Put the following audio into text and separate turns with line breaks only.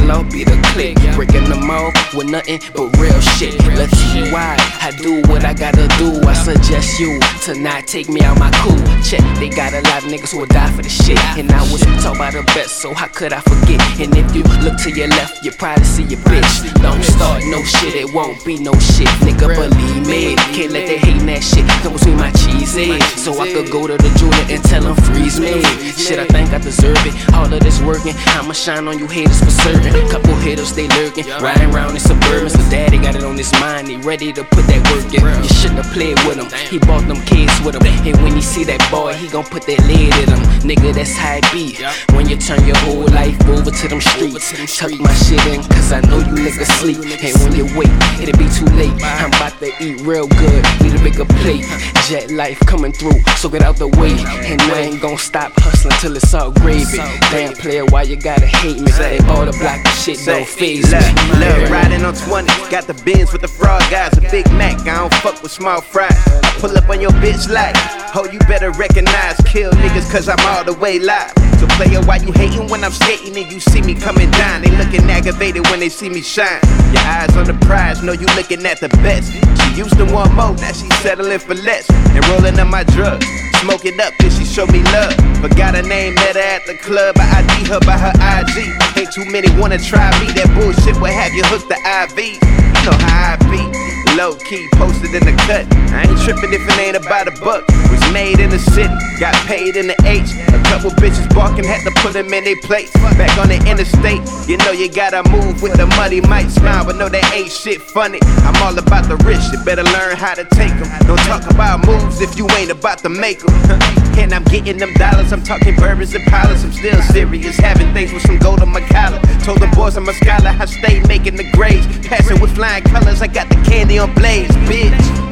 outlaw, be the click. Breaking them off with nothing but real shit. Let's see why I do what I gotta do. I suggest you to not take me out my cool. Check, they got a lot of niggas who will die for the shit. And I was taught by the best, so how could I forget? And if you look to your left, you probably see your bitch. Don't start no shit, it won't be no shit. Nigga, believe me, can't let that hatin' that shit come between my cheese eggs. So I could go to the jeweler and tell him freeze me. Shit, I think I deserve it. All of this working, I'ma shine on you haters for certain. Couple hitters, they lurking, riding around in Suburbans. So daddy got it on his mind, he ready to put that work in. You shouldn't have played with him, he bought them kids with him. And when he see that boy, he gon' put that lid in him. Nigga, that's how it be when you turn your whole life over to them streets. Tuck my shit in, cause I know you niggas sleep. And when you wake, it'll be too late. I'm about to eat real good, need a bigger plate. Jet life coming through, so get out the way. And I ain't gon' stop hustling till it's all gravy. Damn player, why you gotta hate me? They all the block and shit don't phase me.
Look, riding on 20, got the Benz with the fraud guys. A Big Mac, I don't fuck with small fries. I pull up on your bitch like, oh, you better recognize. Kill niggas cause I'm all the way live. So player, why you hating when I'm skating and you see me coming down? They looking aggravated when they see me shine. Your eyes on the prize, know you looking at the best. She used to want more, now she settling for less. And rolling up my drugs, smoke it up, then she show me love. Forgot her name, met her at the club. I ID her by her IG. Ain't too many wanna try me, that bullshit will have you hooked to IV. You know how I be, low key, posted in the cut. I ain't tripping if it ain't about a buck. Was made in the city, got paid in the H. A couple bitches barking, had to put them in their place. Back on the interstate, you know you gotta move with the money. Might smile, but no, that ain't shit funny. I'm all about the risk, you better learn how to take them. Don't talk about moves if you ain't about to make them. And I'm getting them dollars, I'm talking bourbons and pilots. I'm still serious, having things with some gold on my collar. Told the boys I'm a scholar, I stay making the grades. Passing with flying colors, I got the candy on blaze, bitch.